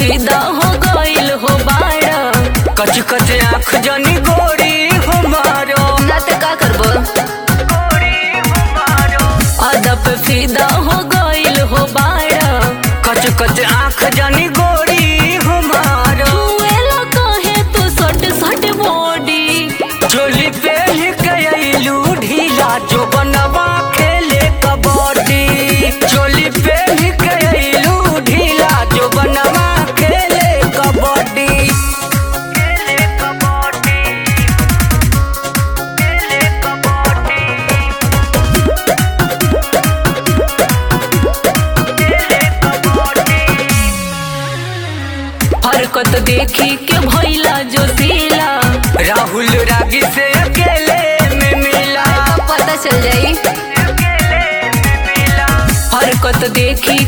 फिदा हो गइल हो बाड़ा। कच कच आँख जनी गोरी हमारो ना ते का करबो अदब फिदा हो गइल हो बाड़ा। कच कच आँख जनी गोरी हमारो छुएला कहे तू सट सट बॉडी। चोली पहन के अइलू ढीला जो बनवा खेले कबड्डी। चोली पहन के अइलू ढीला जो बनवा खेले कबड्डी। हरकत देखी के भइला जो सीला। राहुल रागी से अकेले में मिला। पता चल जाई। हरकत देखी